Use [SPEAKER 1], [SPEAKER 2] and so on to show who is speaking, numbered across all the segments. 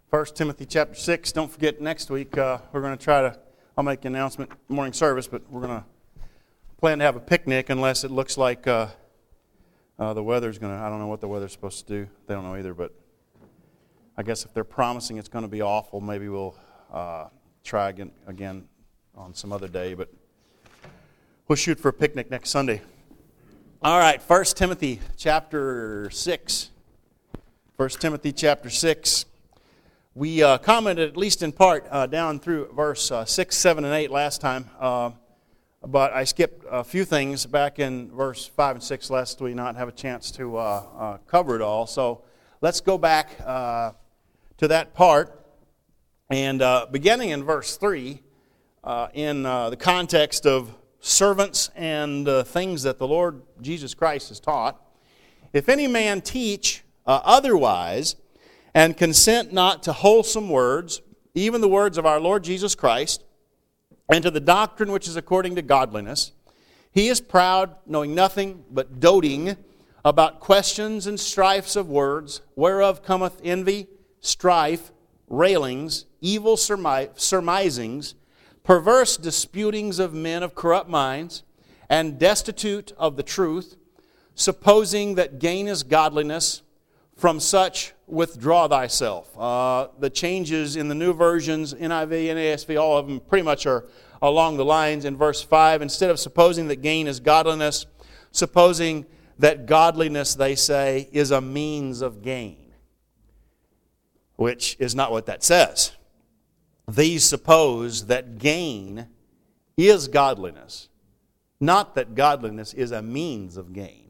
[SPEAKER 1] 1 Timothy chapter 6. Don't forget, next week we're going to I'll make an announcement morning service, but we're going to plan to have a picnic unless it looks like the weather's going to, I don't know what the weather's supposed to do. They don't know either, but I guess if they're promising it's going to be awful, maybe we'll try again on some other day, but we'll shoot for a picnic next Sunday. All right, 1 Timothy chapter 6. 1 Timothy chapter 6. We commented, at least in part, down through verse 6, 7, and 8 last time, but I skipped a few things back in verse 5 and 6 lest we not have a chance to cover it all. So let's go back to that part, and beginning in verse 3, in the context of servants and things that the Lord Jesus Christ has taught. If any man teach otherwise, and consent not to wholesome words, even the words of our Lord Jesus Christ, and to the doctrine which is according to godliness, he is proud, knowing nothing but doting about questions and strifes of words, whereof cometh envy, strife, railings, evil surmisings, perverse disputings of men of corrupt minds, and destitute of the truth, supposing that gain is godliness. From such withdraw thyself. The changes in the new versions, NIV and ASV, all of them pretty much are along the lines in verse 5. Instead of supposing that gain is godliness, supposing that godliness, they say, is a means of gain, which is not what that says. These suppose that gain is godliness, not that godliness is a means of gain.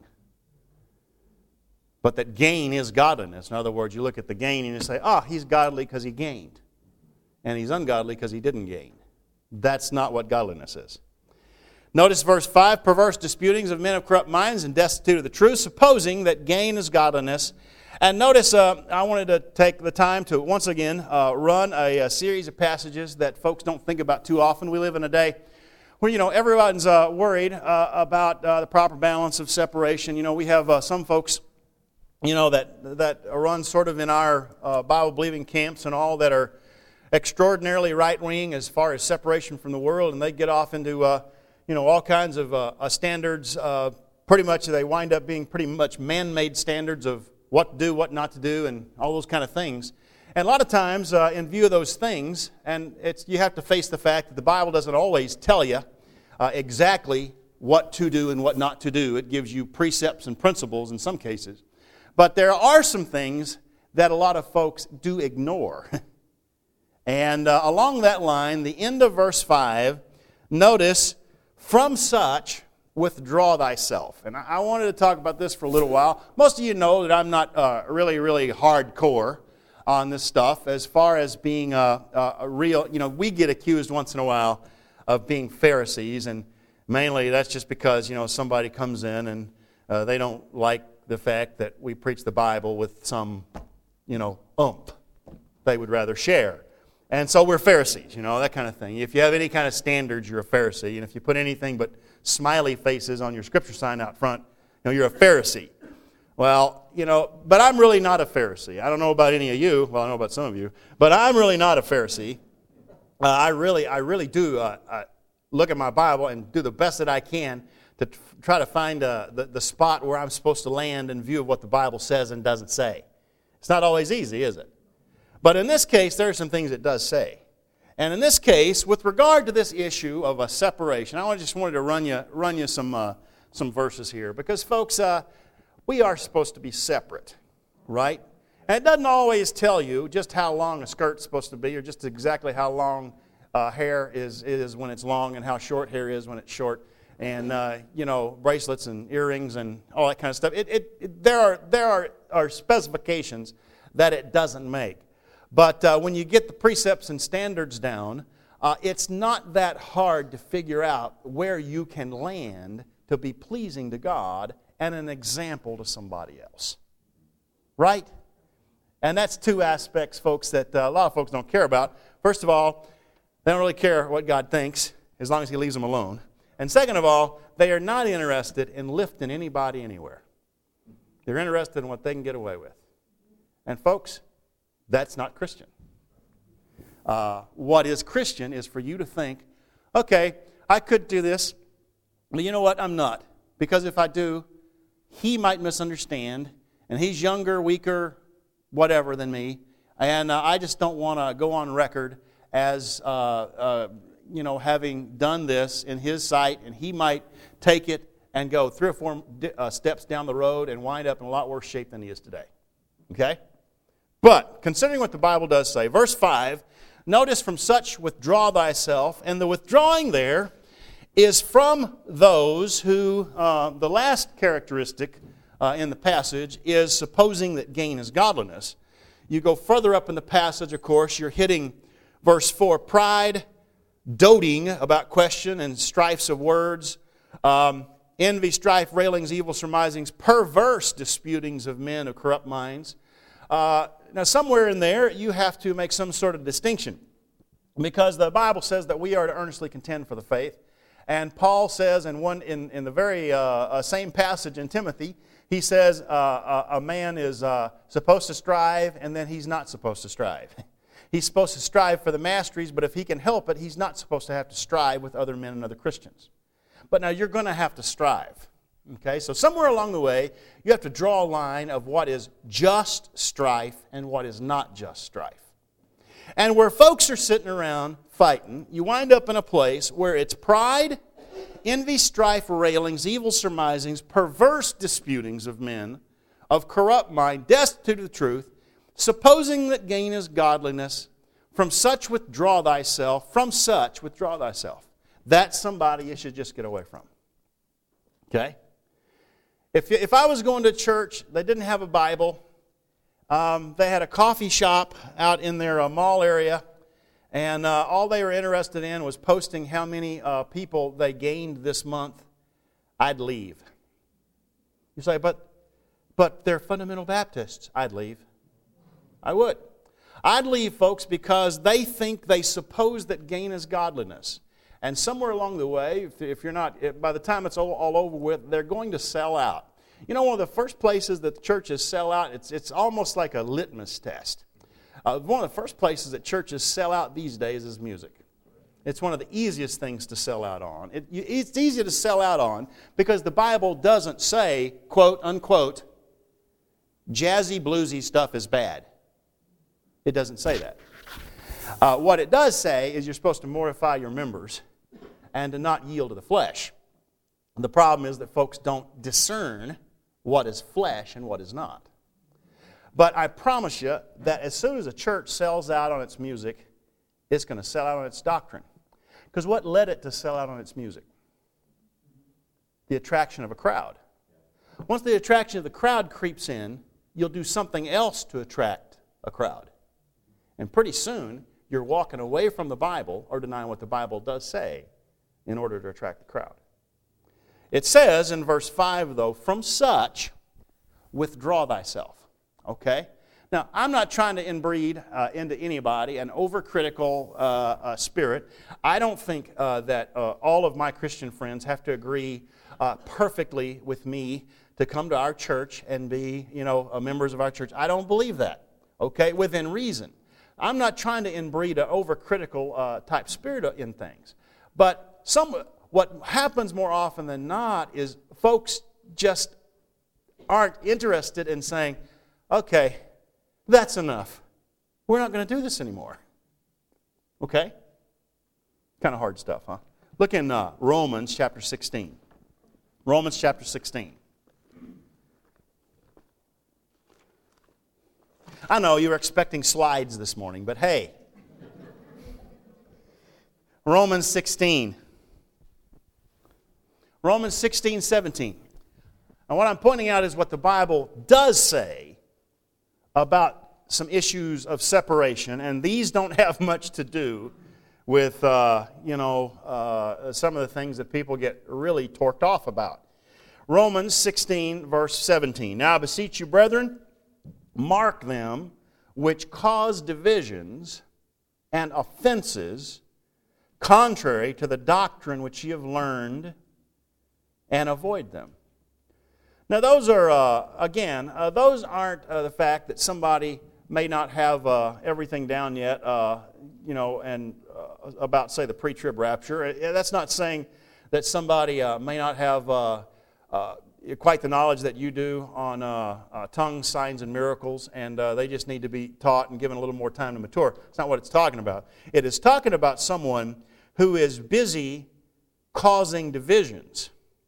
[SPEAKER 1] But that gain is godliness. In other words, you look at the gain and you say, he's godly because he gained. And he's ungodly because he didn't gain. That's not what godliness is. Notice verse 5, perverse disputings of men of corrupt minds and destitute of the truth, supposing that gain is godliness. And notice, I wanted to take the time to once again run a series of passages that folks don't think about too often. We live in a day where, everyone's worried about the proper balance of separation. We have some folks that run sort of in our Bible-believing camps and all that are extraordinarily right-wing as far as separation from the world, and they get off into, all kinds of standards. Pretty much they wind up being pretty much man-made standards of what to do, what not to do, and all those kind of things. And a lot of times, in view of those things, and you have to face the fact that the Bible doesn't always tell you exactly what to do and what not to do. It gives you precepts and principles in some cases. But there are some things that a lot of folks do ignore. And along that line, the end of verse 5, notice, from such withdraw thyself. And I wanted to talk about this for a little while. Most of you know that I'm not really hardcore on this stuff as far as being a real, we get accused once in a while of being Pharisees, and mainly that's just because, somebody comes in and they don't like the fact that we preach the Bible with some, they would rather share. And so we're Pharisees, that kind of thing. If you have any kind of standards, you're a Pharisee. And if you put anything but smiley faces on your scripture sign out front, you're a Pharisee. Well, but I'm really not a Pharisee. I don't know about any of you. Well, I know about some of you. But I'm really not a Pharisee. I really do look at my Bible and do the best that I can to try to find the spot where I'm supposed to land in view of what the Bible says and doesn't say. It's not always easy, is it? But in this case, there are some things it does say. And in this case, with regard to this issue of a separation, I just wanted to run you some verses here. Because, folks, we are supposed to be separate, right? And it doesn't always tell you just how long a skirt's supposed to be or just exactly how long hair is when it's long and how short hair is when it's short. And, bracelets and earrings and all that kind of stuff. There are specifications that it doesn't make. But when you get the precepts and standards down, it's not that hard to figure out where you can land to be pleasing to God and an example to somebody else. Right? And that's two aspects, folks, that a lot of folks don't care about. First of all, they don't really care what God thinks as long as He leaves them alone. And second of all, they are not interested in lifting anybody anywhere. They're interested in what they can get away with. And folks, that's not Christian. what is Christian is for you to think, okay, I could do this, but you know what? I'm not. Because if I do, he might misunderstand, and he's younger, weaker, whatever than me, and I just don't want to go on record as having done this in his sight, and he might take it and go 3 or 4 steps down the road and wind up in a lot worse shape than he is today. Okay? But, considering what the Bible does say, verse 5, notice, from such withdraw thyself, and the withdrawing there is from those who, the last characteristic in the passage is supposing that gain is godliness. You go further up in the passage, of course, you're hitting verse 4, pride, doting about question and strifes of words, envy, strife, railings, evil surmisings, perverse disputings of men of corrupt minds. Now, somewhere in there, you have to make some sort of distinction, because the Bible says that we are to earnestly contend for the faith. And Paul says in the very same passage in Timothy, he says a man is supposed to strive, and then he's not supposed to strive. He's supposed to strive for the masteries, but if he can help it, he's not supposed to have to strive with other men and other Christians. But now you're going to have to strive. Okay, so somewhere along the way, you have to draw a line of what is just strife and what is not just strife. And where folks are sitting around fighting, you wind up in a place where it's pride, envy, strife, railings, evil surmisings, perverse disputings of men, of corrupt mind, destitute of the truth, supposing that gain is godliness. From such withdraw thyself. From such withdraw thyself. That's somebody you should just get away from. Okay? If I was going to church, they didn't have a Bible. They had a coffee shop out in their mall area, and all they were interested in was posting how many people they gained this month, I'd leave. You say, but they're fundamental Baptists. I'd leave. I would. I'd leave, folks, because they think, they suppose that gain is godliness. And somewhere along the way, if you're not, by the time it's all over with, they're going to sell out. You know, one of the first places that churches sell out, it's almost like a litmus test. One of the first places that churches sell out these days is music. It's one of the easiest things to sell out on. It's easy to sell out on because the Bible doesn't say, quote, unquote, jazzy, bluesy stuff is bad. It doesn't say that. What it does say is you're supposed to mortify your members and to not yield to the flesh. The problem is that folks don't discern what is flesh and what is not. But I promise you that as soon as a church sells out on its music, it's going to sell out on its doctrine. Because what led it to sell out on its music? The attraction of a crowd. Once the attraction of the crowd creeps in, you'll do something else to attract a crowd. And pretty soon, you're walking away from the Bible or denying what the Bible does say in order to attract the crowd. It says in verse 5, though, from such, withdraw thyself. Okay? Now, I'm not trying to inbreed into anybody an overcritical spirit. I don't think that all of my Christian friends have to agree perfectly with me to come to our church and be, members of our church. I don't believe that. Okay? Within reason. I'm not trying to inbreed an overcritical type spirit in things. But what happens more often than not is folks just aren't interested in saying, okay, that's enough. We're not going to do this anymore. Okay? Kind of hard stuff, huh? Look in Romans chapter 16. Romans chapter 16. I know you were expecting slides this morning, but hey. Romans 16. Romans 16, 17. And what I'm pointing out is what the Bible does say about some issues of separation, and these don't have much to do with, some of the things that people get really torqued off about. Romans 16, verse 17. Now I beseech you, brethren, mark them which cause divisions and offenses contrary to the doctrine which ye have learned, and avoid them. Now those are, those aren't the fact that somebody may not have everything down yet, and about, say, the pre-trib rapture. That's not saying that somebody may not have quite the knowledge that you do on tongues, signs, and miracles, and they just need to be taught and given a little more time to mature. It's not what it's talking about. It is talking about someone who is busy causing divisions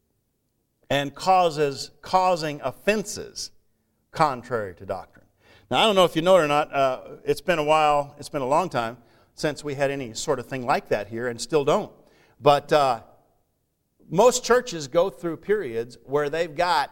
[SPEAKER 1] and causing offenses contrary to doctrine. Now, I don't know if you know it or not. It's been a while. It's been a long time since we had any sort of thing like that here, and still don't. But most churches go through periods where they've got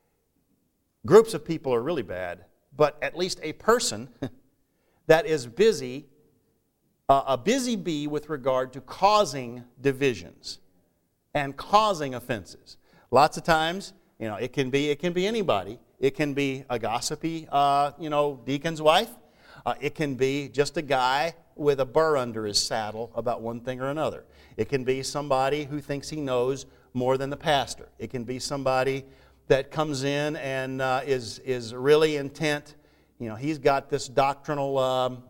[SPEAKER 1] groups of people are really bad, but at least a person that is busy, a busy bee with regard to causing divisions and causing offenses. Lots of times, it can be anybody. It can be a gossipy, deacon's wife. It can be just a guy with a burr under his saddle about one thing or another. It can be somebody who thinks he knows more than the pastor. It can be somebody that comes in and is really intent. He's got this doctrinal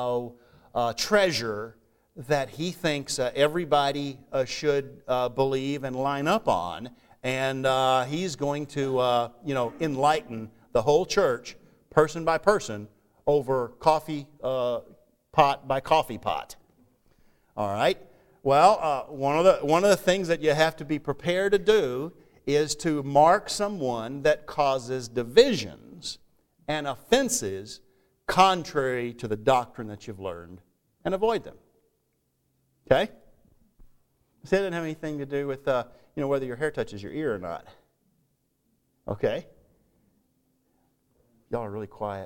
[SPEAKER 1] treasure that he thinks everybody should believe and line up on, and he's going to enlighten the whole church, person by person, over coffee pot by coffee pot. All right. Well, one of the things that you have to be prepared to do is to mark someone that causes divisions and offenses contrary to the doctrine that you've learned, and avoid them. Okay? So it doesn't have anything to do with whether your hair touches your ear or not. Okay? Y'all are really quiet.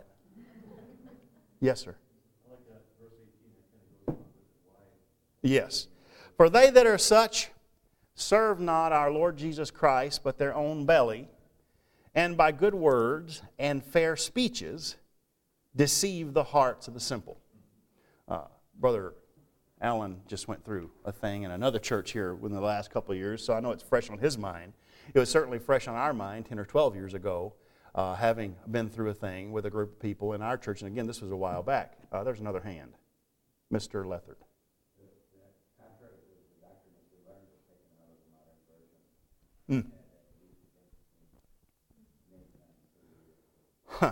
[SPEAKER 1] Yes, sir.
[SPEAKER 2] I like that verse 18 that kind of goes on with why.
[SPEAKER 1] Yes. For they that are such serve not our Lord Jesus Christ, but their own belly, and by good words and fair speeches deceive the hearts of the simple. Brother Alan just went through a thing in another church here within the last couple of years, so I know it's fresh on his mind. It was certainly fresh on our mind 10 or 12 years ago, having been through a thing with a group of people in our church. And again, this was a while back. There's another hand. Mr. Lethard. Huh.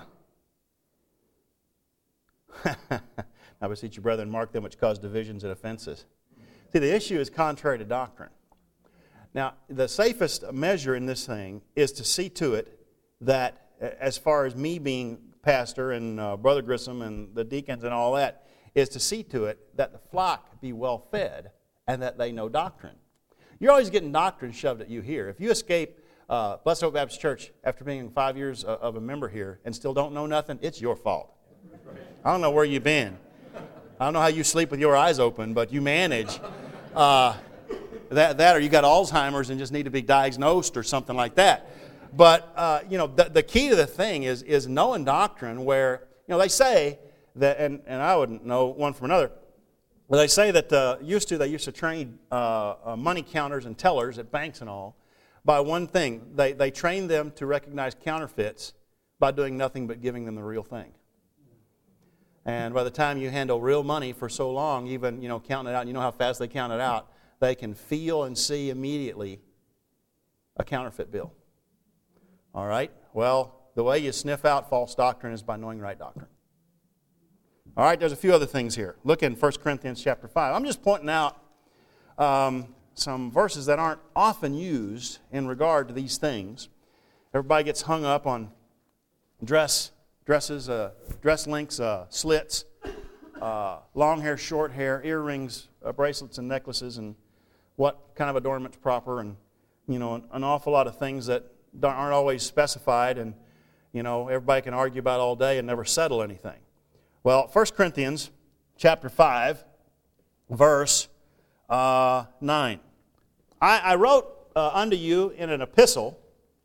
[SPEAKER 1] I beseech you, brethren, mark them which cause divisions and offenses. See, the issue is contrary to doctrine. Now, the safest measure in this thing is to see to it that, as far as me being pastor and Brother Grissom and the deacons and all that, is to see to it that the flock be well fed and that they know doctrine. You're always getting doctrine shoved at you here. If you escape Blessed Hope Baptist Church after being 5 years of a member here and still don't know nothing, it's your fault. I don't know where you've been. I don't know how you sleep with your eyes open, but you manage. That or you got Alzheimer's and just need to be diagnosed or something like that. But, the key to the thing is knowing doctrine where, they say that, and I wouldn't know one from another, but they say that they used to train money counters and tellers at banks and all by one thing. They trained them to recognize counterfeits by doing nothing but giving them the real thing. And by the time you handle real money for so long, even, counting it out, you know how fast they count it out, they can feel and see immediately a counterfeit bill. All right? Well, the way you sniff out false doctrine is by knowing right doctrine. All right, there's a few other things here. Look in 1 Corinthians chapter 5. I'm just pointing out some verses that aren't often used in regard to these things. Everybody gets hung up on dresses, dress links, slits, long hair, short hair, earrings, bracelets and necklaces, and what kind of adornment's proper, and an awful lot of things that aren't always specified, and everybody can argue about all day and never settle anything. Well, 1 Corinthians chapter 5, verse 9. I wrote unto you in an epistle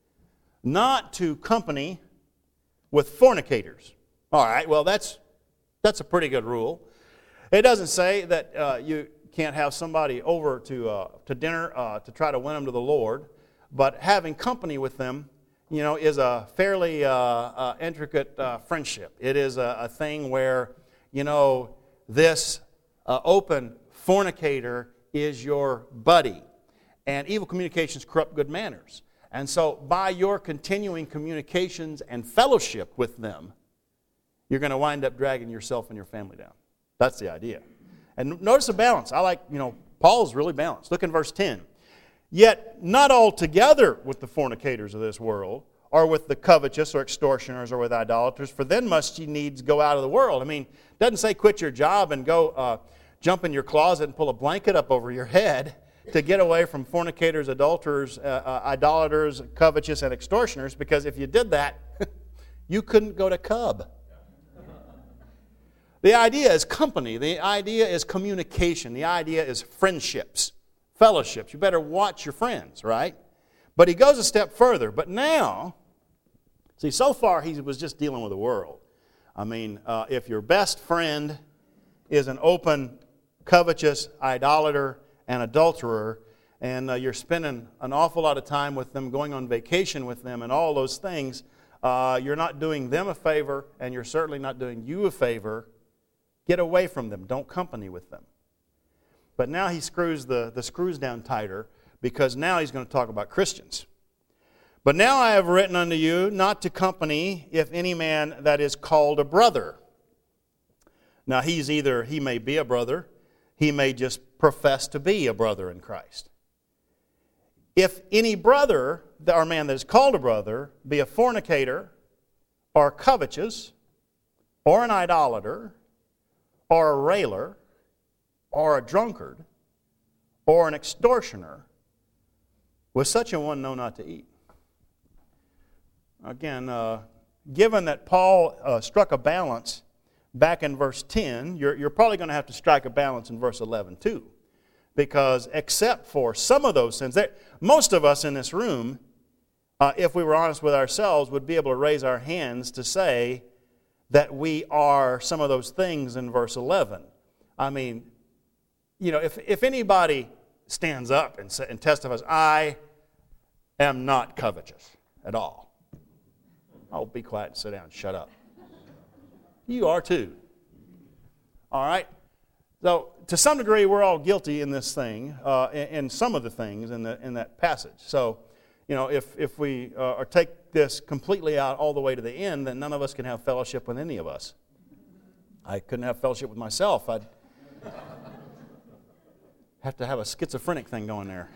[SPEAKER 1] not to company with fornicators. All right, well, that's a pretty good rule. It doesn't say that you can't have somebody over to dinner to try to win them to the Lord, but having company with them is a fairly intricate friendship. It is a thing where, this open fornicator is your buddy. And evil communications corrupt good manners. And so by your continuing communications and fellowship with them, you're going to wind up dragging yourself and your family down. That's the idea. And notice the balance. I like, Paul's really balanced. Look in verse 10. Yet not altogether with the fornicators of this world, or with the covetous or extortioners or with idolaters, for then must ye needs go out of the world. It doesn't say quit your job and go jump in your closet and pull a blanket up over your head to get away from fornicators, adulterers, idolaters, covetous, and extortioners, because if you did that, you couldn't go to Cub. The idea is company. The idea is communication. The idea is friendships, fellowships. You better watch your friends, right? But he goes a step further. But now, see, so far he was just dealing with the world. If your best friend is an open, covetous idolater and adulterer, and you're spending an awful lot of time with them, going on vacation with them, and all those things, you're not doing them a favor, and you're certainly not doing you a favor. Get away from them. Don't company with them. But now he screws the screws down tighter, because now he's going to talk about Christians. But now I have written unto you not to company if any man that is called a brother. Now he may be a brother, he may just profess to be a brother in Christ. If any brother, or man that is called a brother, be a fornicator, or covetous, or an idolater, or a railer, or a drunkard, or an extortioner, with such a one know not to eat. Again, given that Paul struck a balance back in verse 10, you're probably going to have to strike a balance in verse 11 too. Because except for some of those sins, most of us in this room, if we were honest with ourselves, would be able to raise our hands to say that we are some of those things in verse 11. If anybody stands up and testifies, I am not covetous at all. Oh, be quiet and sit down and shut up. You are too. All right? So, to some degree, we're all guilty in this thing, in some of the things in that passage. So, if we take this completely out all the way to the end, then none of us can have fellowship with any of us. I couldn't have fellowship with myself. I'd have to have a schizophrenic thing going there.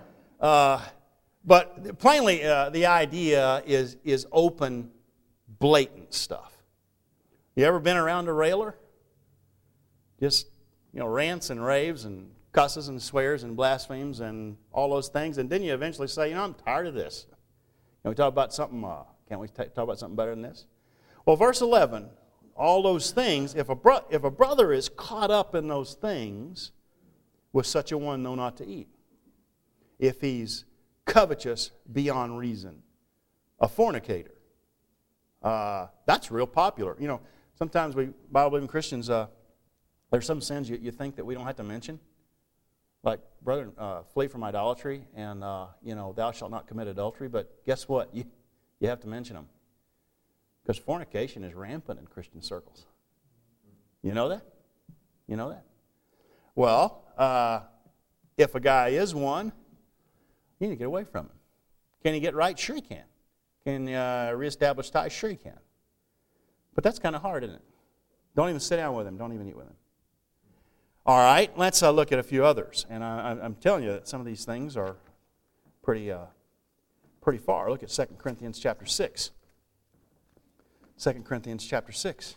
[SPEAKER 1] But plainly, the idea is open, blatant stuff. You ever been around a railer? Just, rants and raves and cusses and swears and blasphemes and all those things. And then you eventually say, I'm tired of this. Can we talk about something, can't we talk about something better than this? Well, verse 11, all those things, if a brother is caught up in those things, with such a one know not to eat. If he's covetous beyond reason, a fornicator. That's real popular. Sometimes we Bible-believing Christians, there's some sins you think that we don't have to mention. Like, brethren, flee from idolatry, and, thou shalt not commit adultery. But guess what? You have to mention them. Because fornication is rampant in Christian circles. You know that? You know that? Well, if a guy is one, you need to get away from him. Can he get right? Sure he can. Can reestablish ties? Sure he can. But that's kind of hard, isn't it? Don't even sit down with him. Don't even eat with him. All right, let's look at a few others. And I'm telling you that some of these things are pretty far. Look at 2 Corinthians chapter 6. 2 Corinthians chapter 6.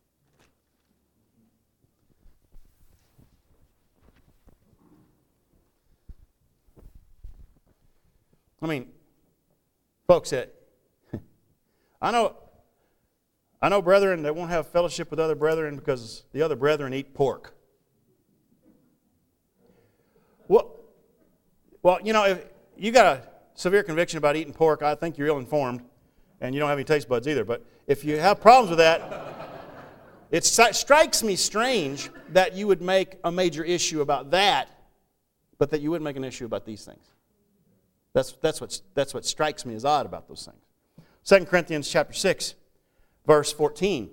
[SPEAKER 1] Folks, I know brethren that won't have fellowship with other brethren because the other brethren eat pork. Well, if you got a severe conviction about eating pork, I think you're ill-informed, and you don't have any taste buds either. But if you have problems with that, it strikes me strange that you would make a major issue about that, but that you wouldn't make an issue about these things. That's what strikes me as odd about those things. 2 Corinthians chapter 6, verse 14.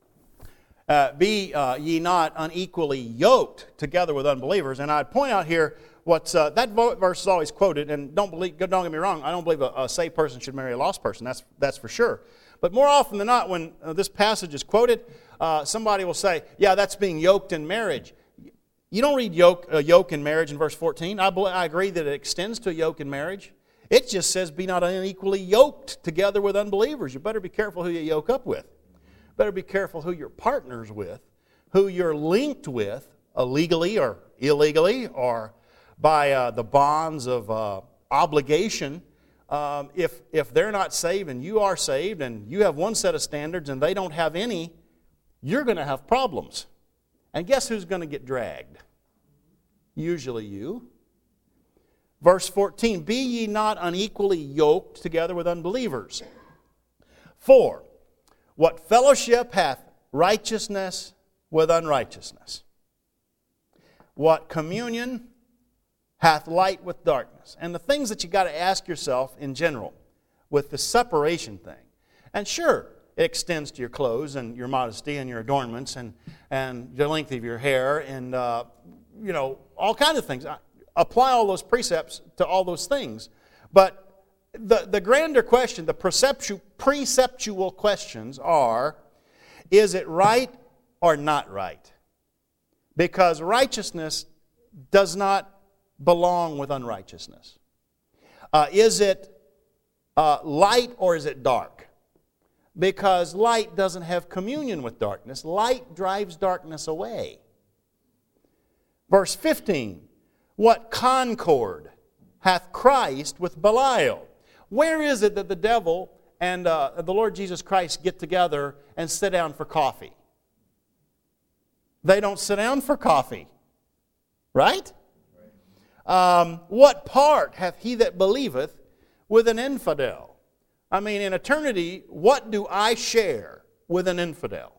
[SPEAKER 1] Be ye not unequally yoked together with unbelievers. And I'd point out here what's that verse is always quoted, and don't get me wrong, I don't believe a saved person should marry a lost person. That's for sure. But more often than not, when this passage is quoted, somebody will say, yeah, that's being yoked in marriage. You don't read yoke in marriage in verse 14. I agree that it extends to a yoke in marriage. It just says, be not unequally yoked together with unbelievers. You better be careful who you yoke up with. Better be careful who you're partners with, who you're linked with, legally or illegally, or by the bonds of obligation. If they're not saved and you are saved and you have one set of standards and they don't have any, you're going to have problems. And guess who's going to get dragged? Usually you. Verse 14, be ye not unequally yoked together with unbelievers. For what fellowship hath righteousness with unrighteousness? What communion hath light with darkness? And the things that you got to ask yourself in general with the separation thing. And sure, it extends to your clothes and your modesty and your adornments and the length of your hair and all kinds of things. Apply all those precepts to all those things. But the grander question, the preceptual questions are, is it right or not right? Because righteousness does not belong with unrighteousness. Is it light or is it dark? Because light doesn't have communion with darkness. Light drives darkness away. Verse 15, what concord hath Christ with Belial? Where is it that the devil and the Lord Jesus Christ get together and sit down for coffee? They don't sit down for coffee, right? What part hath he that believeth with an infidel? I mean, in eternity, what do I share with an infidel?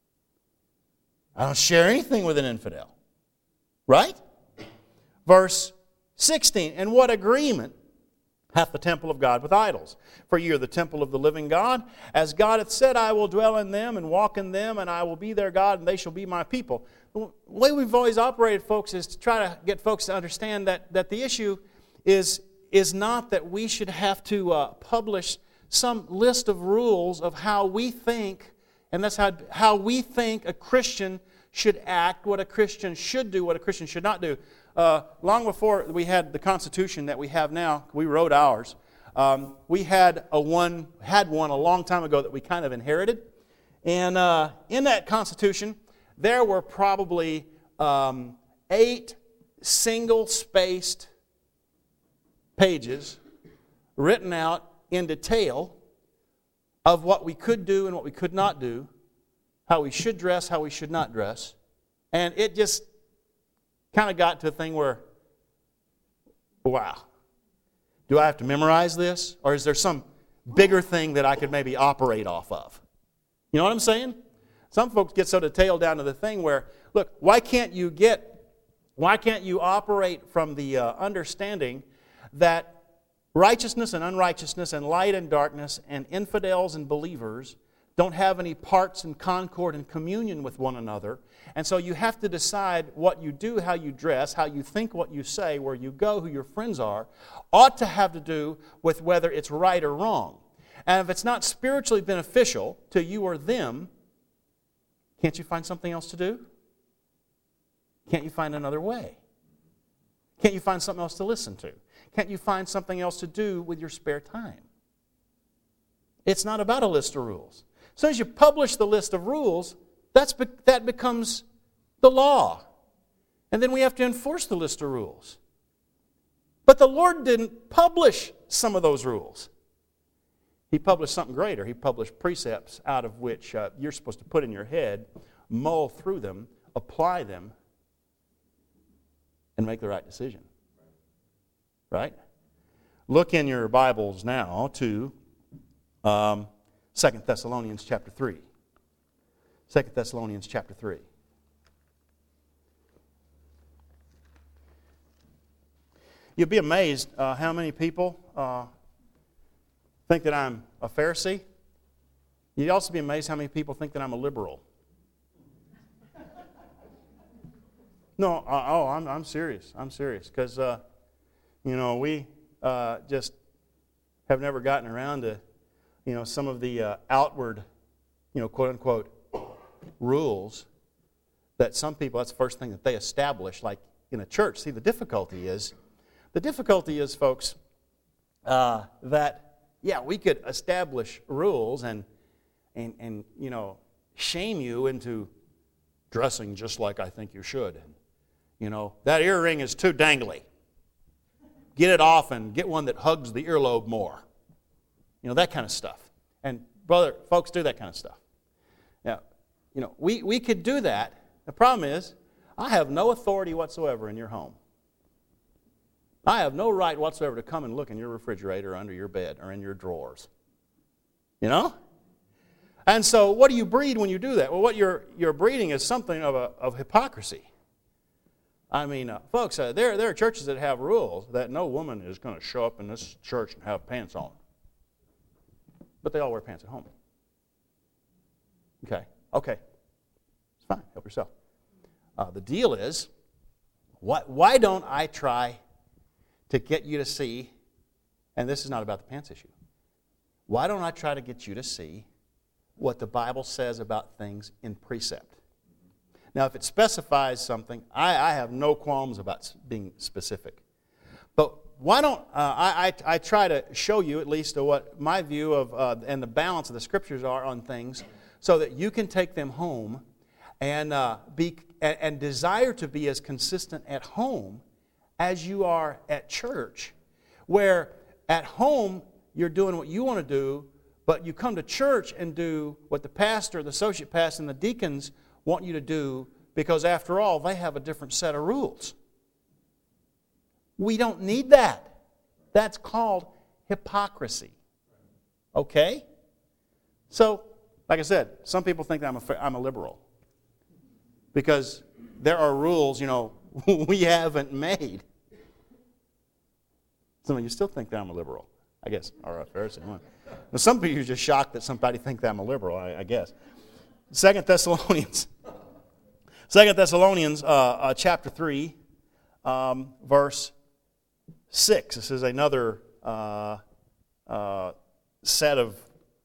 [SPEAKER 1] I don't share anything with an infidel, right? Verse 16, and what agreement hath the temple of God with idols? For ye are the temple of the living God. As God hath said, I will dwell in them and walk in them, and I will be their God, and they shall be my people. The way we've always operated, folks, is to try to get folks to understand that the issue is not that we should have to publish some list of rules of how we think, and that's how we think a Christian should act, what a Christian should do, what a Christian should not do. Long before we had the Constitution that we have now, we wrote ours. We had one a long time ago that we kind of inherited. And in that Constitution, there were probably 8 single-spaced pages written out in detail of what we could do and what we could not do, how we should dress, how we should not dress. And it just kind of got to a thing where, wow, do I have to memorize this? Or is there some bigger thing that I could maybe operate off of? You know what I'm saying? Some folks get so detailed down to the thing where, look, why can't you operate from the understanding that righteousness and unrighteousness and light and darkness and infidels and believers don't have any parts in concord and communion with one another. And so you have to decide what you do, how you dress, how you think, what you say, where you go, who your friends are, ought to have to do with whether it's right or wrong. And if it's not spiritually beneficial to you or them, can't you find something else to do? Can't you find another way? Can't you find something else to listen to? Can't you find something else to do with your spare time? It's not about a list of rules. As soon as you publish the list of rules, that becomes the law. And then we have to enforce the list of rules. But the Lord didn't publish some of those rules. He published something greater. He published precepts out of which you're supposed to put in your head, mull through them, apply them, and make the right decision. Right? Look in your Bibles now to 2 Thessalonians chapter 3. 2 Thessalonians chapter 3. You'll be amazed how many people think that I'm a Pharisee, you'd also be amazed how many people think that I'm a liberal. No, I'm serious. I'm serious. Because, we just have never gotten around to, some of the outward, quote-unquote, rules that some people, that's the first thing that they establish, like in a church. See, the difficulty is, folks, that, we could establish rules and shame you into dressing just like I think you should. That earring is too dangly. Get it off and get one that hugs the earlobe more. That kind of stuff. And folks do that kind of stuff. Now, we could do that. The problem is, I have no authority whatsoever in your home. I have no right whatsoever to come and look in your refrigerator, or under your bed, or in your drawers. And so, what do you breed when you do that? Well, what you're breeding is something of hypocrisy. I mean, folks, there are churches that have rules that no woman is going to show up in this church and have pants on. But they all wear pants at home. Okay. It's fine. Help yourself. The deal is, why don't I try to get you to see, and this is not about the pants issue, why don't I try to get you to see what the Bible says about things in precept? Now, if it specifies something, I have no qualms about being specific. But why don't I try to show you at least what my view of and the balance of the Scriptures are on things, so that you can take them home and and desire to be as consistent at home as you are at church. Where at home you're doing what you want to do, but you come to church and do what the pastor, the associate pastor, and the deacons want you to do, because after all, they have a different set of rules. We don't need that. That's called hypocrisy. Okay? So, like I said, some people think that I'm a liberal, because there are rules, we haven't made. Some of you still think that I'm a liberal, I guess, or a Pharisee. Now, some of you are just shocked that somebody thinks that I'm a liberal, I guess. 2 Thessalonians chapter 3, verse 6. This is another set of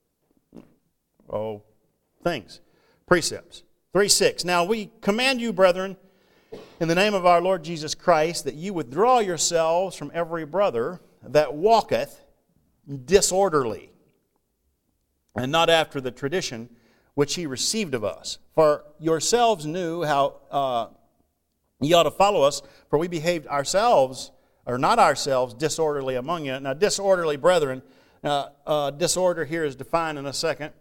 [SPEAKER 1] things, precepts. 3:6. Now we command you, brethren, in the name of our Lord Jesus Christ, that you withdraw yourselves from every brother that walketh disorderly, and not after the tradition which he received of us. For yourselves knew how ye ought to follow us, for we behaved ourselves, or not ourselves, disorderly among you. Now, disorderly, brethren, disorder here is defined in a second.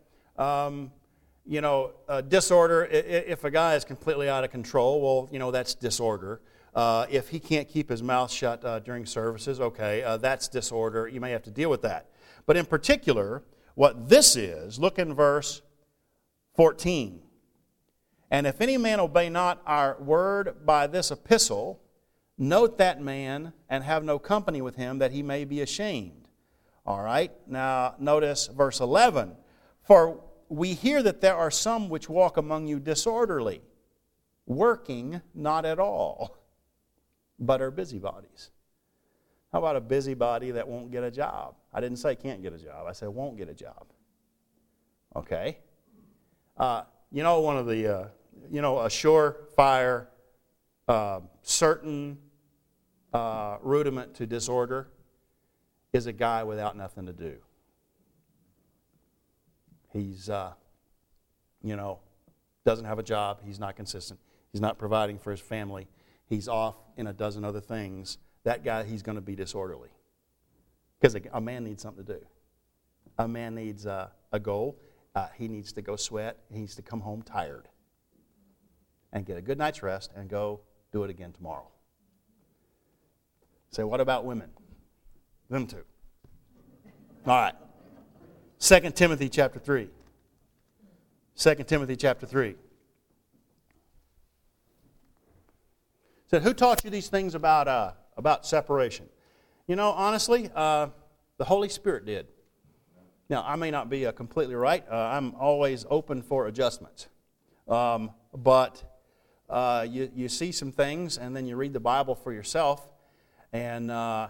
[SPEAKER 1] Disorder, if a guy is completely out of control, well, that's disorder. If he can't keep his mouth shut during services, okay, that's disorder. You may have to deal with that. But in particular, what this is, look in verse 14. And if any man obey not our word by this epistle, note that man and have no company with him, that he may be ashamed. All right, now notice verse 11. For we hear that there are some which walk among you disorderly, working not at all, but are busybodies. How about a busybody that won't get a job? I didn't say can't get a job. I said won't get a job. Okay? One of the, a surefire, certain rudiment to disorder is a guy without nothing to do. He's, doesn't have a job. He's not consistent. He's not providing for his family. He's off in a dozen other things. That guy, he's going to be disorderly. Because a man needs something to do. A man needs a goal. He needs to go sweat. He needs to come home tired. And get a good night's rest and go do it again tomorrow. Say, what about women? Them too. All right. 2 Timothy chapter 3. 2 Timothy chapter 3. Said, who taught you these things about separation? Honestly, the Holy Spirit did. Now, I may not be completely right. I'm always open for adjustments. But you see some things, and then you read the Bible for yourself, and, I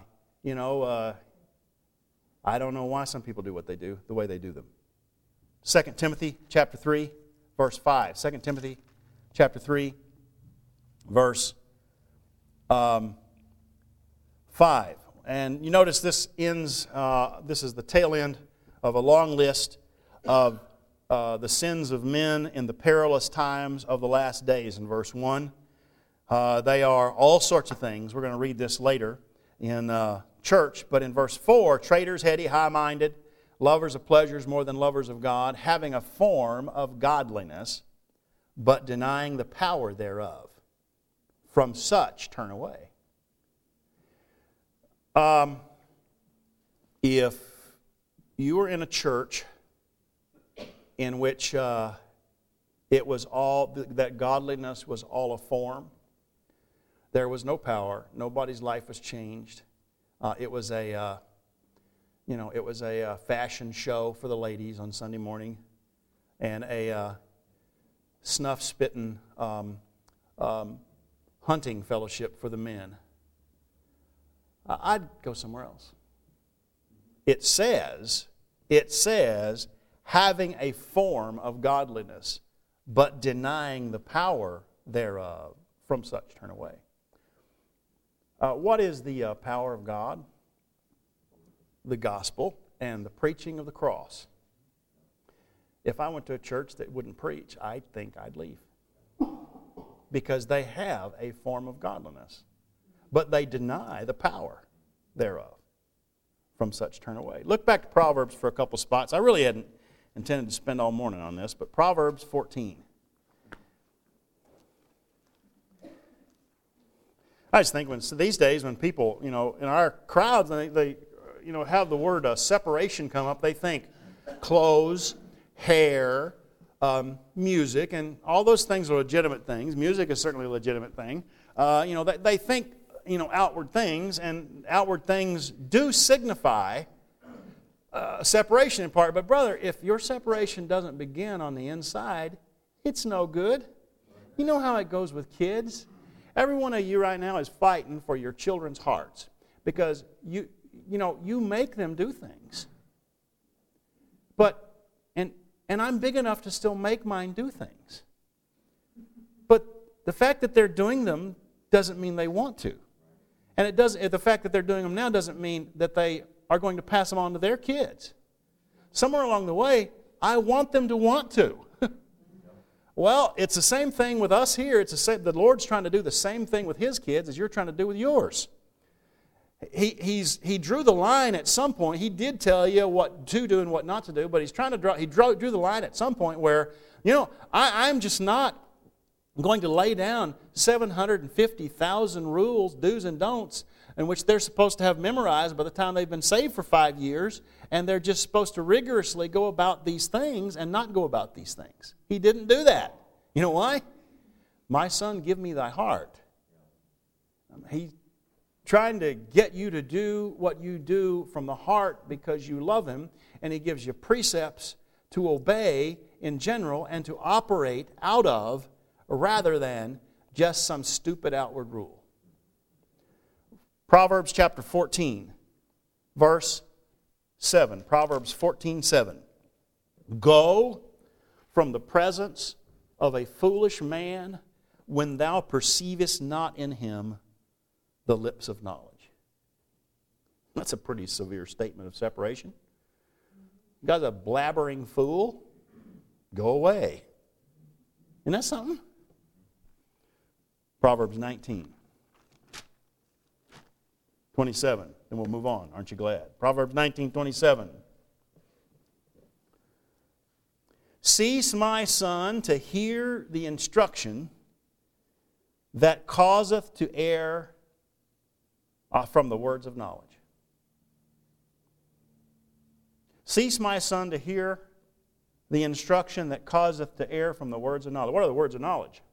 [SPEAKER 1] don't know why some people do what they do, the way they do them. 2 Timothy chapter 3, verse 5. 2 Timothy chapter 3, verse 5. And you notice this ends, this is the tail end of a long list of the sins of men in the perilous times of the last days in verse 1. They are all sorts of things. We're going to read this later in church. But in verse 4, traitors, heady, high-minded, lovers of pleasures more than lovers of God, having a form of godliness, but denying the power thereof. From such turn away. If you were in a church in which it was all, that godliness was all a form, there was no power, nobody's life was changed. It was a fashion show for the ladies on Sunday morning, and a snuff-spitting hunting fellowship for the men. I'd go somewhere else. It says, having a form of godliness, but denying the power thereof, from such turn away. What is the power of God? The gospel and the preaching of the cross. If I went to a church that wouldn't preach, I think I'd leave. Because they have a form of godliness, but they deny the power thereof. From such turn away. Look back to Proverbs for a couple spots. I really hadn't intended to spend all morning on this, but Proverbs 14. I just think these days when people, in our crowds, they have the word separation come up, they think clothes, hair, music, and all those things are legitimate things. Music is certainly a legitimate thing. They think, outward things, and outward things do signify separation in part. But brother, if your separation doesn't begin on the inside, it's no good. You know how it goes with kids. Every one of you right now is fighting for your children's hearts because you make them do things. But and I'm big enough to still make mine do things. But the fact that they're doing them doesn't mean they want to. And the fact that they're doing them now doesn't mean that they are going to pass them on to their kids. Somewhere along the way, I want them to want to. Well, it's the same thing with us here. The Lord's trying to do the same thing with His kids as you're trying to do with yours. He drew the line at some point. He did tell you what to do and what not to do, but He drew the line at some point where, I'm just not going to lay down 750,000 rules, do's and don'ts, in which they're supposed to have memorized by the time they've been saved for 5 years, and they're just supposed to rigorously go about these things and not go about these things. He didn't do that. You know why? My son, give me thy heart. He's trying to get you to do what you do from the heart because you love Him, and He gives you precepts to obey in general and to operate out of, rather than just some stupid outward rule. Proverbs chapter 14, verse 7. Proverbs 14:7. Go from the presence of a foolish man when thou perceivest not in him the lips of knowledge. That's a pretty severe statement of separation. Guy's a blabbering fool. Go away. Isn't that something? Proverbs 19:27. Then we'll move on. Aren't you glad? Proverbs 19:27. Cease, my son, to hear the instruction that causeth to err from the words of knowledge. Cease, my son, to hear the instruction that causeth to err from the words of knowledge. What are the words of knowledge?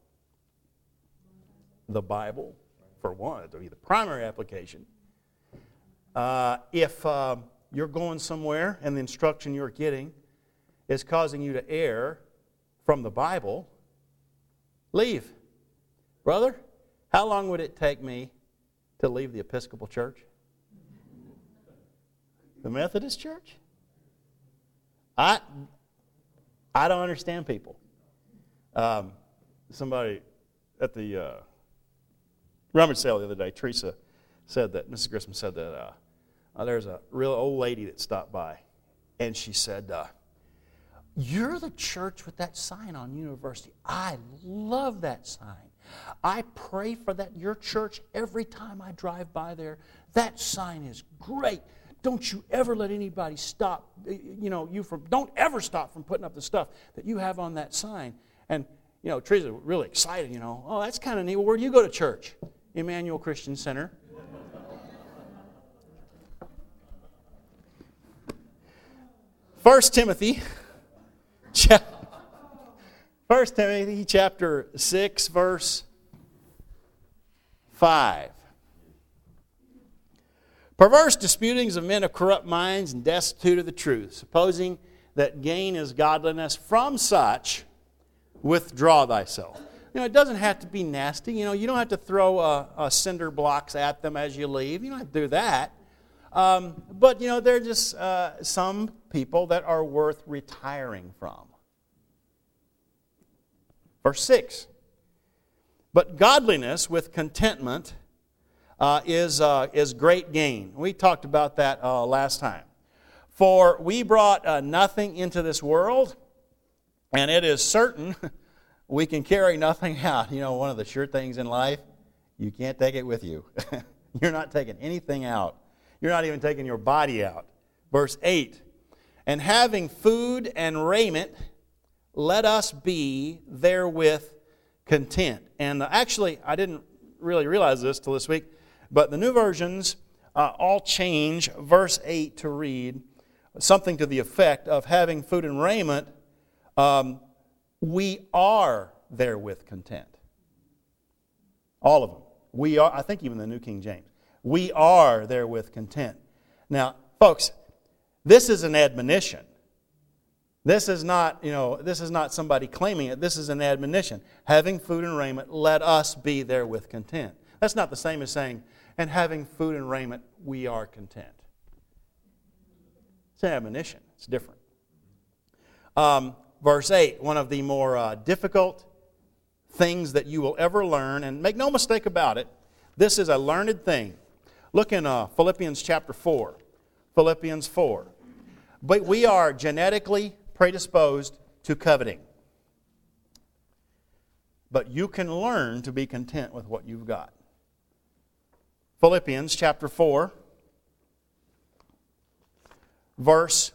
[SPEAKER 1] The Bible, for one, to be the primary application. If you're going somewhere and the instruction you're getting is causing you to err from the Bible, leave. Brother, how long would it take me to leave the Episcopal Church? The Methodist Church? I don't understand people. Somebody at the rummage sale the other day, Teresa said that, Mrs. Grissom said that there's a real old lady that stopped by, and she said, "You're the church with that sign on University. I love that sign. I pray for that your church every time I drive by there. That sign is great. Don't you ever let anybody stop, don't ever stop from putting up the stuff that you have on that sign." And, Teresa was really excited, "Oh, that's kind of neat. Well, where do you go to church?" Emmanuel Christian Center. 1 Timothy chapter 6, verse 5. "Perverse disputings of men of corrupt minds and destitute of the truth, supposing that gain is godliness. From such withdraw thyself." It doesn't have to be nasty. You don't have to throw cinder blocks at them as you leave. You don't have to do that. But, there are just some people that are worth retiring from. Verse 6. "But godliness with contentment is great gain." We talked about that last time. "For we brought nothing into this world, and it is certain we can carry nothing out." One of the sure things in life, you can't take it with you. You're not taking anything out. You're not even taking your body out. Verse 8. "And having food and raiment, let us be therewith content." And actually, I didn't really realize this till this week, but the new versions all change verse 8 to read something to the effect of having food and raiment, we are therewith content. All of them. We are, I think even the New King James. We are therewith content. Now, folks, this is an admonition. This is not, somebody claiming it. This is an admonition. Having food and raiment, let us be therewith content. That's not the same as saying, and having food and raiment, we are content. It's an admonition. It's different. Verse 8, one of the more difficult things that you will ever learn, and make no mistake about it, this is a learned thing. Look in Philippians chapter 4. Philippians 4. But we are genetically predisposed to coveting. But you can learn to be content with what you've got. Philippians chapter 4, verse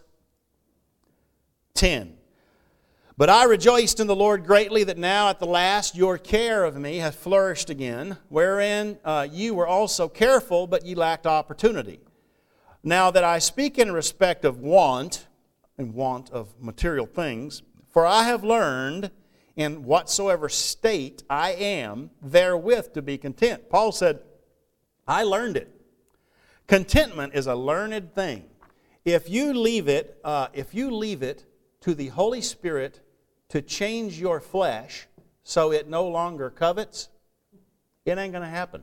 [SPEAKER 1] 10. "But I rejoiced in the Lord greatly that now at the last your care of me hath flourished again, wherein you were also careful, but ye lacked opportunity. Now that I speak in respect of want, and want of material things, for I have learned in whatsoever state I am therewith to be content." Paul said, I learned it. Contentment is a learned thing. If you leave it to the Holy Spirit to change your flesh so it no longer covets, it ain't going to happen.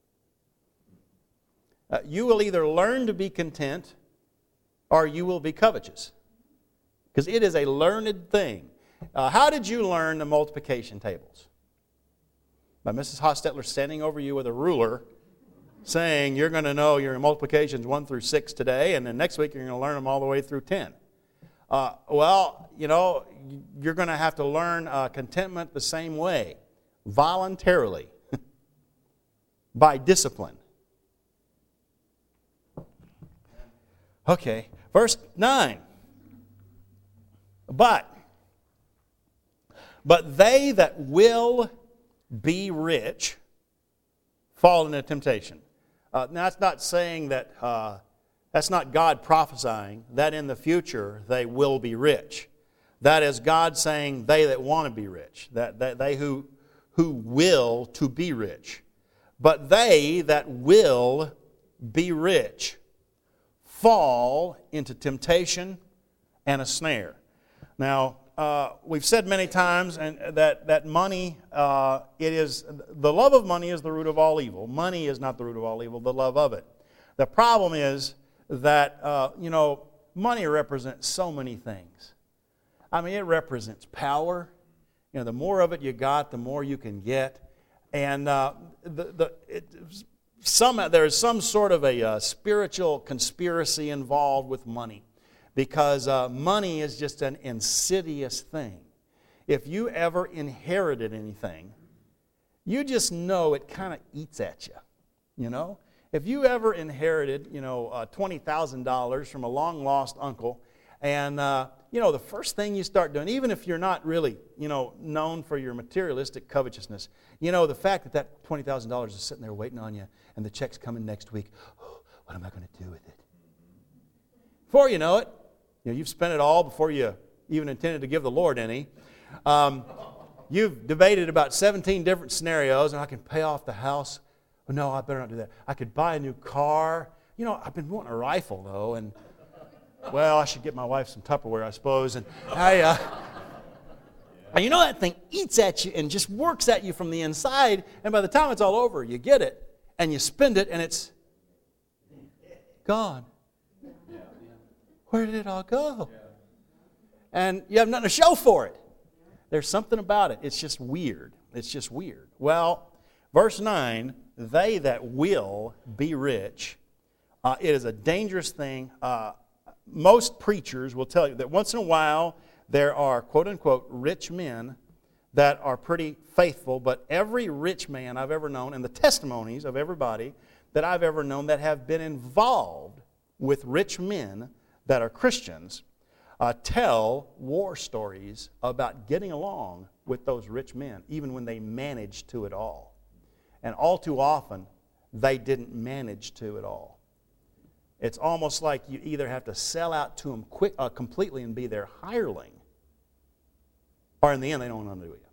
[SPEAKER 1] You will either learn to be content or you will be covetous. Because it is a learned thing. How did you learn the multiplication tables? By Mrs. Hostetler standing over you with a ruler saying you're going to know your multiplications 1 through 6 today, and then next week you're going to learn them all the way through 10. You're going to have to learn contentment the same way, voluntarily, by discipline. Okay, verse 9. But they that will be rich fall into temptation. Now, that's not saying that, that's not God prophesying that in the future they will be rich. That is God saying they that want to be rich, that they who will to be rich. But they that will be rich fall into temptation and a snare. Now, we've said many times that money, the love of money is the root of all evil. Money is not the root of all evil, the love of it. The problem is that, money represents so many things. I mean, it represents power. The more of it you got, the more you can get. And there's some sort of a spiritual conspiracy involved with money, because money is just an insidious thing. If you ever inherited anything, you just know it kind of eats at you. If you ever inherited, $20,000 from a long-lost uncle, and, the first thing you start doing, even if you're not really, known for your materialistic covetousness, the fact that $20,000 is sitting there waiting on you, and the check's coming next week, what am I going to do with it? Before you know it, you've spent it all before you even intended to give the Lord any. You've debated about 17 different scenarios, and I can pay off the house. Oh, no, I better not do that. I could buy a new car. I've been wanting a rifle, though, and, well, I should get my wife some Tupperware, I suppose. And that thing eats at you and just works at you from the inside, and by the time it's all over, you get it, and you spend it, and it's gone. Where did it all go? And you have nothing to show for it. There's something about it. It's just weird. Well, verse 9, they that will be rich, it is a dangerous thing. Most preachers will tell you that once in a while there are quote-unquote rich men that are pretty faithful, but every rich man I've ever known, and the testimonies of everybody that I've ever known that have been involved with rich men that are Christians, tell war stories about getting along with those rich men, even when they managed to it all. And all too often, they didn't manage to at all. It's almost like you either have to sell out to them completely and be their hireling, or in the end, they don't want to do it.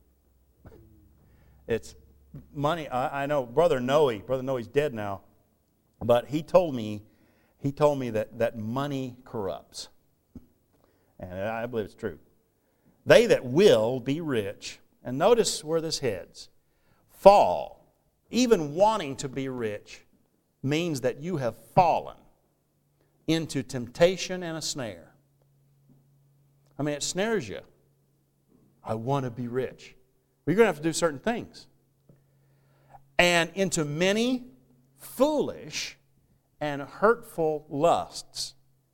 [SPEAKER 1] It's money. I know Brother Noe's dead now, but he told me that money corrupts. And I believe it's true. They that will be rich, and notice where this heads, fall. Even wanting to be rich means that you have fallen into temptation and a snare. I mean, it snares you. I want to be rich. Well, you're going to have to do certain things. And into many foolish and hurtful lusts,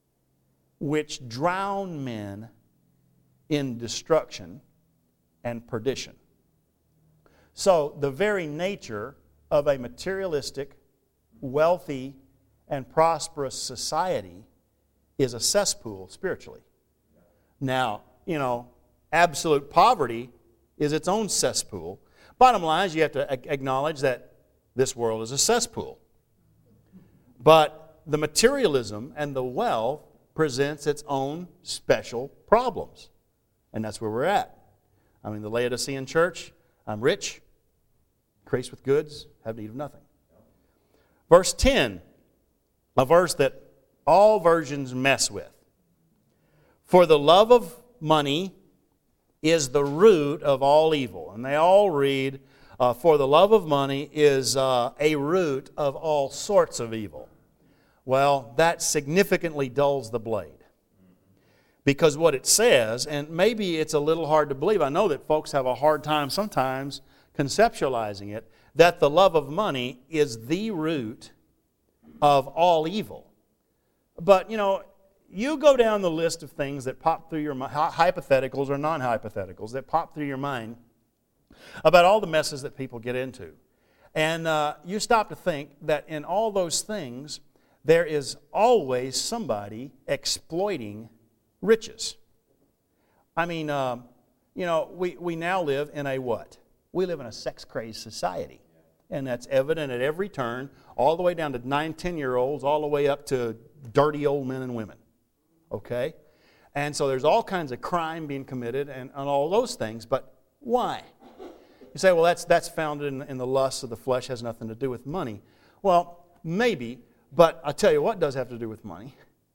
[SPEAKER 1] which drown men in destruction and perdition. So the very nature of a materialistic, wealthy, and prosperous society is a cesspool spiritually. Now, absolute poverty is its own cesspool. Bottom line is you have to acknowledge that this world is a cesspool. But the materialism and the wealth presents its own special problems. And that's where we're at. I mean, the Laodicean church, I'm rich, increased with goods, have need of nothing. Verse 10, a verse that all versions mess with. For the love of money is the root of all evil. And they all read, for the love of money is a root of all sorts of evil. Well, that significantly dulls the blade. Because what it says, and maybe it's a little hard to believe, I know that folks have a hard time sometimes conceptualizing it, that the love of money is the root of all evil. But, you go down the list of things that pop through your mind, hypotheticals or non-hypotheticals, that pop through your mind about all the messes that people get into. And you stop to think that in all those things, there is always somebody exploiting riches. I mean, we now live in a what? We live in a sex-crazed society. And that's evident at every turn, all the way down to 9, 10-year-olds, all the way up to dirty old men and women. Okay? And so there's all kinds of crime being committed and all those things. But why? You say, well, that's founded in the lusts of the flesh, has nothing to do with money. Well, maybe, but I'll tell you what does have to do with money.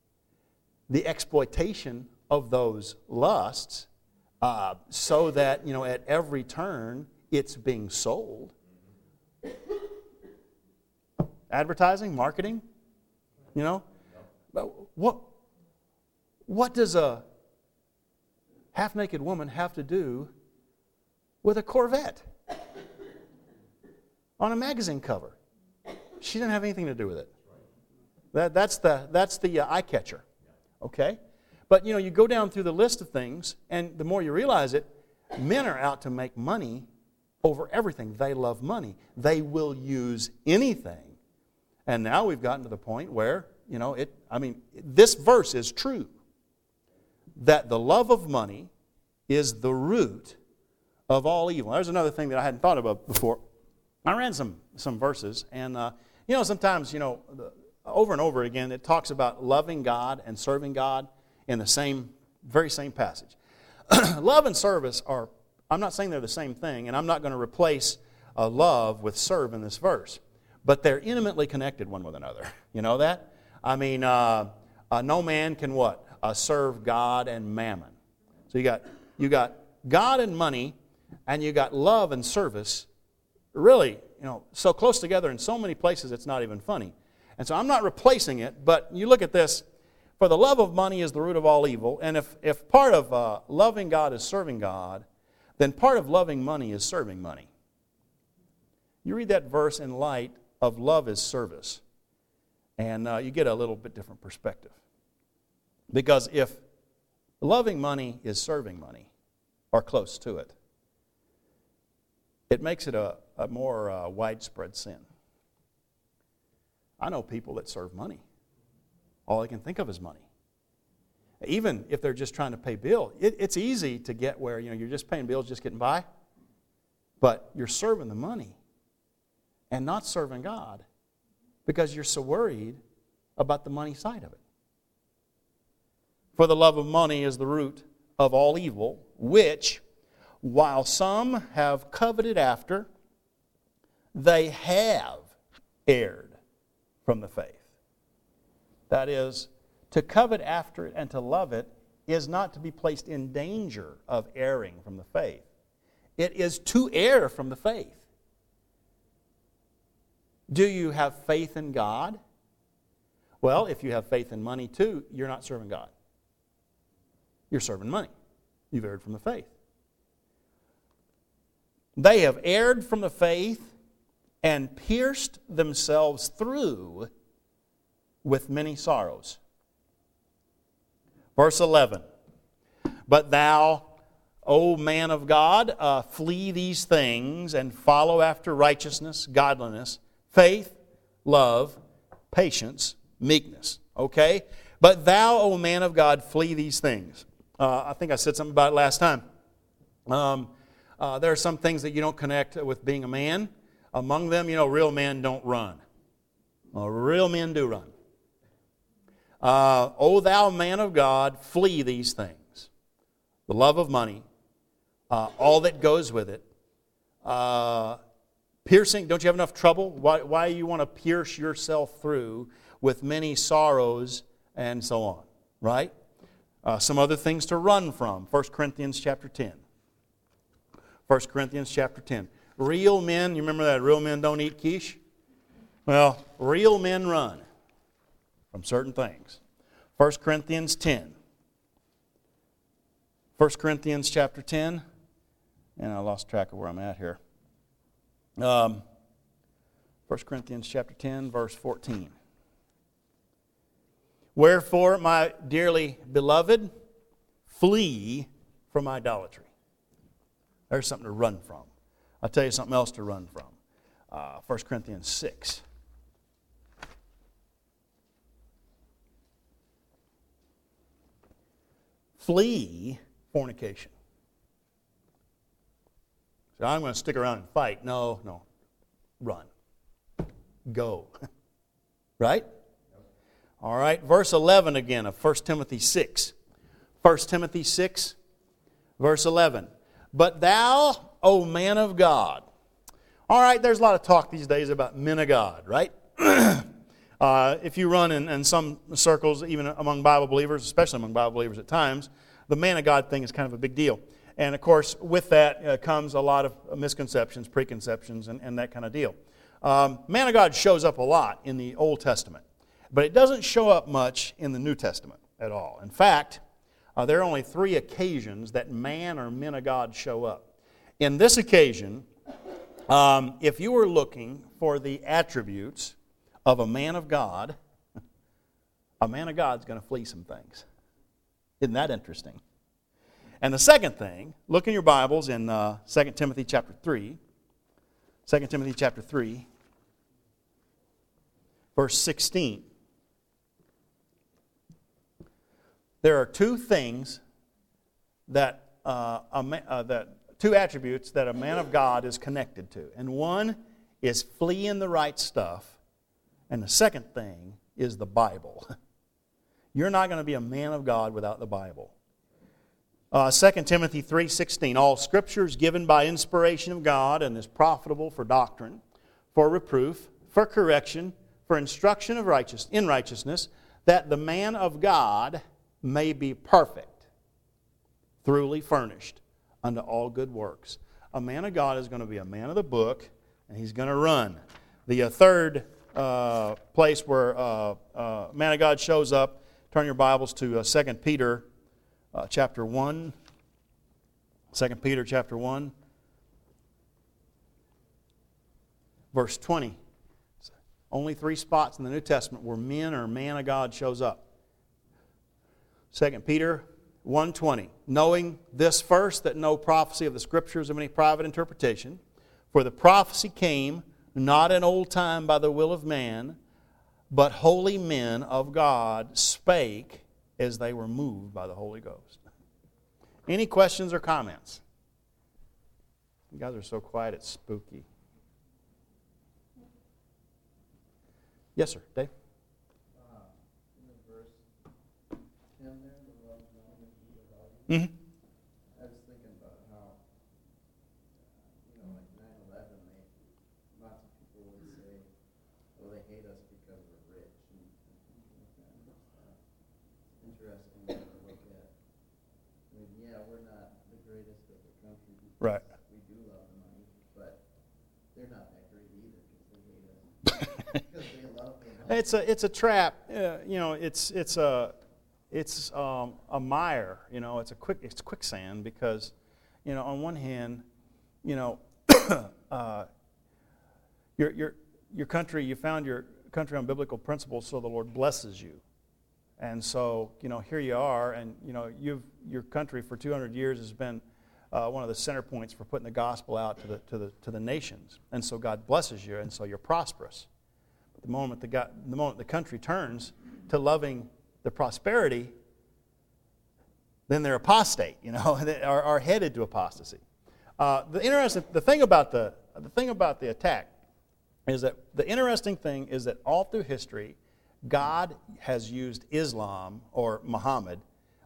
[SPEAKER 1] the exploitation of those lusts, so that, at every turn it's being sold. Advertising, marketing, But what does a half-naked woman have to do with a Corvette on a magazine cover? She didn't have anything to do with it. That's the eye catcher. Okay? But, you go down through the list of things, and the more you realize it, men are out to make money over everything. They love money. They will use anything. And now we've gotten to the point where, this verse is true. That the love of money is the root of all evil. There's another thing that I hadn't thought about before. I ran some verses, and, sometimes, over and over again, it talks about loving God and serving God in the very same passage. Love and service I'm not saying they're the same thing, and I'm not going to replace love with serve in this verse, but they're intimately connected one with another. You know that? No man can what? Serve God and mammon. So you got God and money, and you got love and service, really, so close together in so many places it's not even funny. And so I'm not replacing it, but you look at this, for the love of money is the root of all evil, and if part of loving God is serving God, then part of loving money is serving money. You read that verse in light of love is service, and you get a little bit different perspective. Because if loving money is serving money, or close to it, it makes it a more widespread sin. I know people that serve money. All they can think of is money. Even if they're just trying to pay bills, it's easy to get where you're just paying bills, just getting by, but you're serving the money and not serving God because you're so worried about the money side of it. For the love of money is the root of all evil, which, while some have coveted after, they have erred from the faith. That is, to covet after it and to love it is not to be placed in danger of erring from the faith. It is to err from the faith. Do you have faith in God? Well, if you have faith in money too, you're not serving God. You're serving money. You've erred from the faith. They have erred from the faith and pierced themselves through with many sorrows. Verse 11. But thou, O man of God, flee these things and follow after righteousness, godliness, faith, love, patience, meekness. Okay? But thou, O man of God, flee these things. I think I said something about it last time. There are some things that you don't connect with being a man. Among them, real men don't run. Real men do run. O thou man of God, flee these things. The love of money, all that goes with it. Piercing, don't you have enough trouble? Why you want to pierce yourself through with many sorrows and so on, right? Some other things to run from. 1 Corinthians chapter 10. 1 Corinthians chapter 10. Real men, you remember that real men don't eat quiche? Well, real men run from certain things. 1 Corinthians 10. 1 Corinthians chapter 10. And I lost track of where I'm at here. 1 Corinthians chapter 10, verse 14. Wherefore, my dearly beloved, flee from idolatry. There's something to run from. I'll tell you something else to run from. 1 Corinthians 6. Flee fornication. So I'm going to stick around and fight. No. Run. Go. Right? All right. Verse 11 again of 1 Timothy 6. 1 Timothy 6, verse 11. But thou, O man of God. All right, there's a lot of talk these days about men of God, right? If you run in some circles, even among Bible believers, especially among Bible believers at times, the man of God thing is kind of a big deal. And of course, with that comes a lot of misconceptions, preconceptions, and that kind of deal. Man of God shows up a lot in the Old Testament, but it doesn't show up much in the New Testament at all. In fact, there are only 3 occasions that man or men of God show up. In this occasion, if you were looking for the attributes of a man of God is going to flee some things. Isn't that interesting? And the second thing, look in your Bibles in 2 Timothy chapter 3. 2 Timothy chapter 3, verse 16. There are 2 things that, two attributes that a man of God is connected to. And one is fleeing the right stuff. And the second thing is the Bible. You're not going to be a man of God without the Bible. 2 Timothy 3:16, all Scripture is given by inspiration of God and is profitable for doctrine, for reproof, for correction, for instruction of in righteousness, that the man of God may be perfect, thoroughly furnished unto all good works. A man of God is going to be a man of the book, and he's going to run. The third place where man of God shows up, turn your Bibles to 2 Peter chapter 1. 2 Peter chapter 1, verse 20. Only 3 spots in the New Testament where men or man of God shows up. 2 Peter 1:20. Knowing this first, that no prophecy of the Scriptures of any private interpretation, for the prophecy came not in old time by the will of man, but holy men of God spake as they were moved by the Holy Ghost. Any questions or comments? You guys are so quiet, it's spooky. Yes, sir. Dave?
[SPEAKER 2] In the verse 10 there, the love known and heed of all.
[SPEAKER 1] Mm-hmm.
[SPEAKER 2] I was thinking about how, like 9/11, lots of people would say, well, they hate us because we're rich. And it's interesting to look at. I mean, yeah, we're not the greatest of the country because
[SPEAKER 1] Right.
[SPEAKER 2] we do love the money, but they're not that great either because they hate us. Because they love the money.
[SPEAKER 1] It's a trap. It's a mire. It's quicksand because, on one hand, your country, you found your country on biblical principles, so the Lord blesses you. And so, here you are, and your country for 200 years has been one of the center points for putting the gospel out to the nations. And so God blesses you, and so you're prosperous. But the moment the country turns to loving the prosperity, then they're apostate. They are headed to apostasy. The thing about the attack is that the interesting thing is that all through history, God has used Islam or Muhammad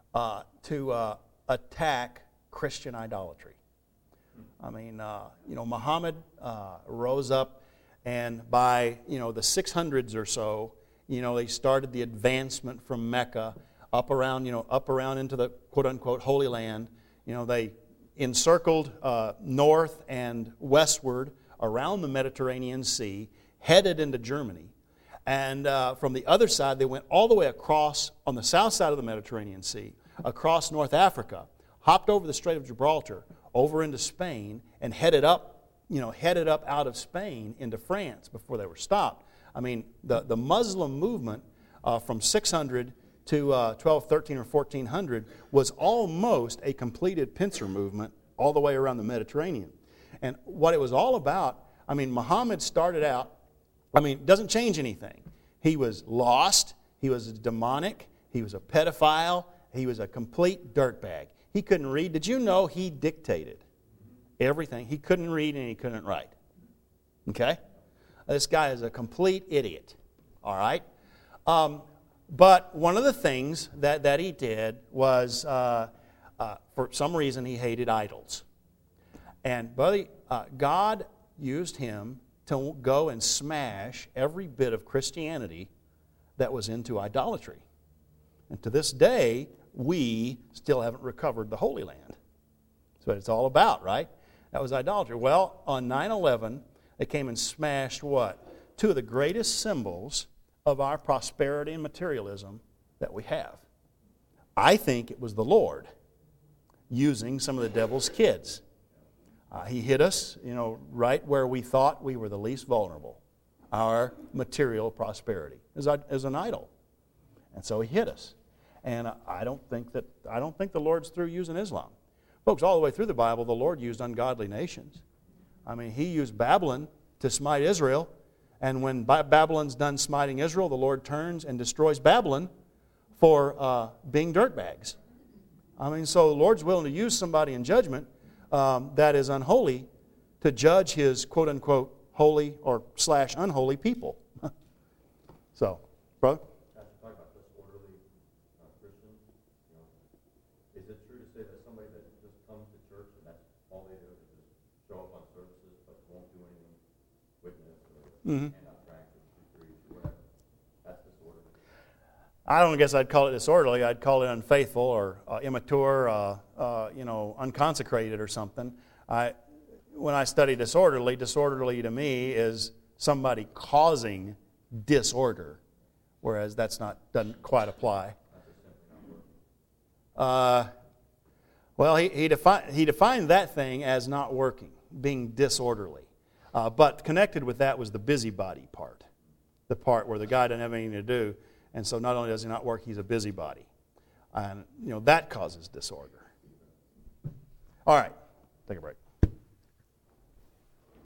[SPEAKER 1] to attack Christian idolatry. I mean, Muhammad rose up, and by the 600s or so, they started the advancement from Mecca up around into the quote unquote Holy Land. They encircled north and westward around the Mediterranean Sea, headed into Germany. And from the other side, they went all the way across on the south side of the Mediterranean Sea, across North Africa, hopped over the Strait of Gibraltar, over into Spain, and headed up out of Spain into France before they were stopped. I mean, the Muslim movement from 600 to 1213 or 1400 was almost a completed pincer movement all the way around the Mediterranean. And what it was all about, I mean, Muhammad started out, doesn't change anything. He was lost, he was demonic, he was a pedophile, he was a complete dirtbag. He couldn't read. Did you know he dictated everything? He couldn't read and he couldn't write. Okay? This guy is a complete idiot. All right? But one of the things that he did was, for some reason, he hated idols. And God used him to go and smash every bit of Christianity that was into idolatry. And to this day, we still haven't recovered the Holy Land. That's what it's all about, right? That was idolatry. Well, on 9/11, they came and smashed what? Two of the greatest symbols of our prosperity and materialism that we have. I think it was the Lord using some of the devil's kids. He hit us, right where we thought we were the least vulnerable. Our material prosperity as an idol. And so he hit us. And I don't think the Lord's through using Islam. Folks, all the way through the Bible, the Lord used ungodly nations. I mean, he used Babylon to smite Israel. And when Babylon's done smiting Israel, the Lord turns and destroys Babylon for being dirtbags. I mean, so the Lord's willing to use somebody in judgment that is unholy to judge his quote-unquote holy or / unholy people. So, brother?
[SPEAKER 3] Talk about disorderly Christians. Is it true to say that somebody that just comes to church and that's all they do is just show up on services but won't do anything, witness or hand out tracts or preach or whatever, that's disorderly?
[SPEAKER 1] I don't guess I'd call it disorderly. I'd call it unfaithful or immature, unconsecrated or something. When I study disorderly to me is somebody causing disorder, whereas doesn't quite apply. Well, he defined that thing as not working, being disorderly. But connected with that was the busybody part, the part where the guy doesn't have anything to do. And so not only does he not work, he's a busybody. And, that causes disorder. All right, take a break.